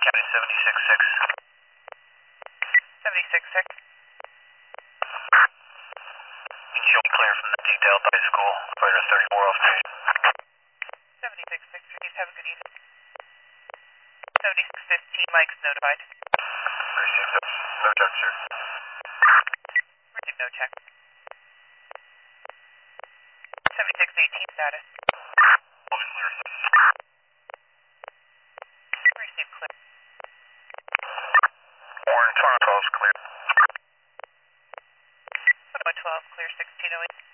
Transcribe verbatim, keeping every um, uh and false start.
County seventy-six six. seventy-six six. Can you show me clear from the detailed high school? Fighter thirty-four off station. seventy-six six, please have a good evening. seventy-six fifteen, Mike's notified. Received it. No check, sir. Received no check. seventy-six eighteen status. All clear, sir. Received clear. Orange twelve is clear. one twelve, clear sixteen oh eight.